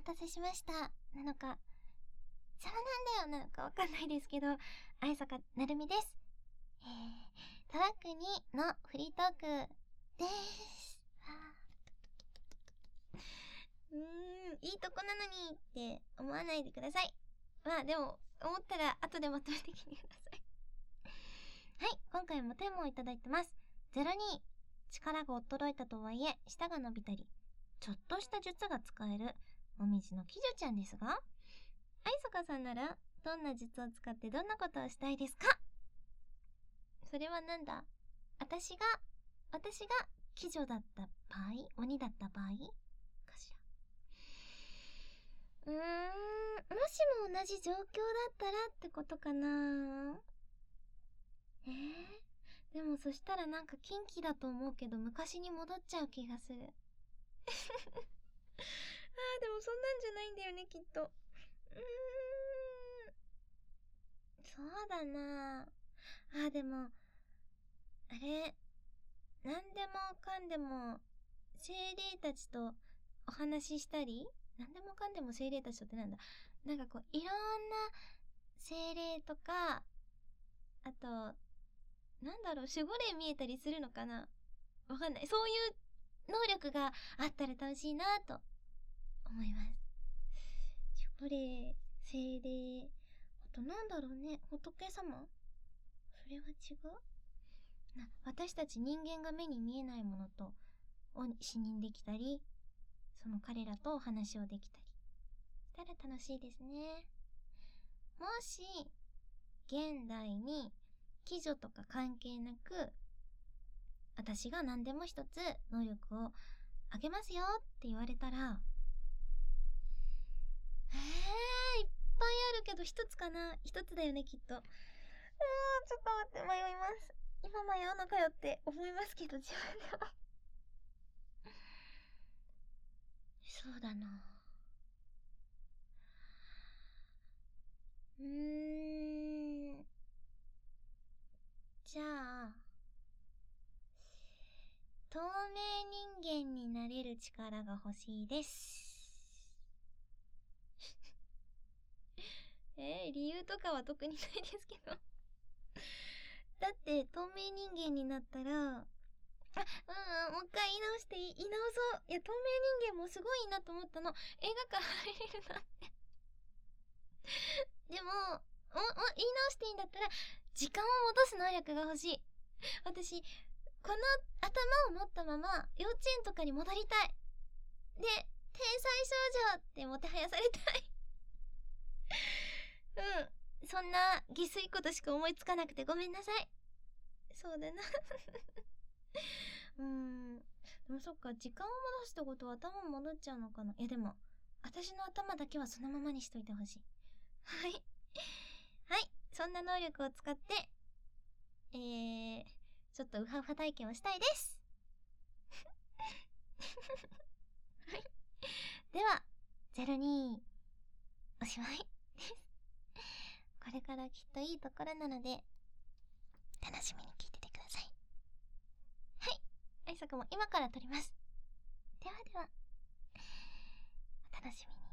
たせしましたなのか、邪魔なんだよなのかわかんないですけど、愛坂なるみです。トラック2のフリートークです。いいとこなのにって思わないでください。まあでも、思ったら後でまとめてきてください。はい、今回もテーマをいただいてます。02、力が衰えたとはいえ、舌が伸びたり、ちょっとした術が使える、もみじのきじょちゃんですが、愛坂さんなら、どんな術を使ってどんなことをしたいですか？それはなんだ？私が、鬼女だった場合？鬼だった場合？かしら。もしも同じ状況だったらってことかな。でもそしたらなんか近畿だと思うけど昔に戻っちゃう気がする。でもそんなんじゃないんだよね、きっと。そうだな。でも、あれ、なんでもかんでも、精霊たちとお話ししたり、なんでもかんでも精霊たちとってなんだ、なんかこう、いろんな精霊とか、あと、なんだろう、守護霊見えたりするのかな？わかんない。そういう能力があったら楽しいなと思います。守護霊、精霊、あとなんだろうね、仏様？それは違う？私たち人間が目に見えないものと視認できたり、その彼らとお話をできたりしたら楽しいですね。もし現代に鬼女とか関係なく私が何でも一つ能力をあげますよって言われたら、いっぱいあるけど一つかな？一つだよね、きっと。ちょっと待って、迷います。今迷うのかよって思いますけど、自分では。そうだな。じゃあ、透明人間になれる力が欲しいです。理由とかは特にないですけど。だって、透明人間になったら、もう一回言い直そう。いや、透明人間もすごいいいなと思ったの。映画館入れるなって。でも、言い直していいんだったら、時間を戻す能力が欲しい。私、この頭を持ったまま、幼稚園とかに戻りたい。で、天才少女ってもてはやされたい。そんな下水ことしか思いつかなくてごめんなさい。そうだな。でもそっか、時間を戻すってことは頭も戻っちゃうのかな。でも、私の頭だけはそのままにしといてほしい。はい。はい。そんな能力を使って、ちょっとウハウハ体験をしたいです。はい。では、02、おしまいです。これからきっといいところなので、楽しみに聞いててください。はい。愛作も今から撮ります。ではでは、お楽しみに。